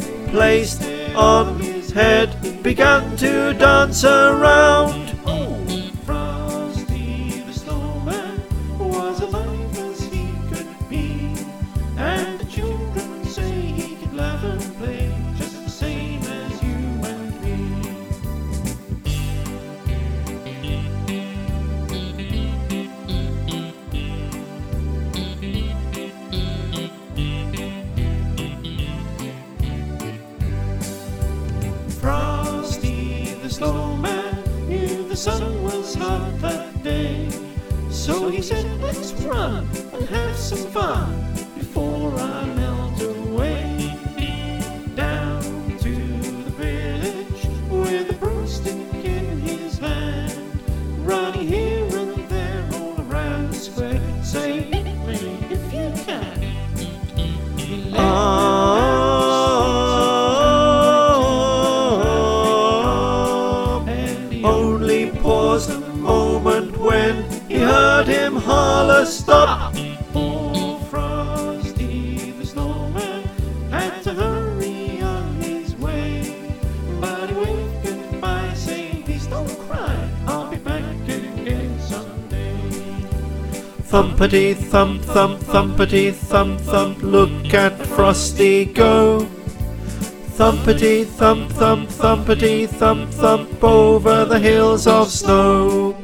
placed on his head, began to dance around. Frosty the Snowman was alive as he could be, and the children say he could laugh and play just the same as you and me. Frosty the Snowman knew the sun was hot that day, so he said, let's run and have some fun before I melt away. Down to the village with a broomstick in his hand, running here and there all around the square, saying, hit me if you can. He Only paused a moment when he heard him holler, stop! Poor Frosty the Snowman had to hurry on his way, but he waved goodbye, saying, please don't cry, I'll be back again someday. Thumpity thump thump, thumpity thump thump, look at Frosty go. Thumpity thump thump, thumpity thump thump, over the hills of snow.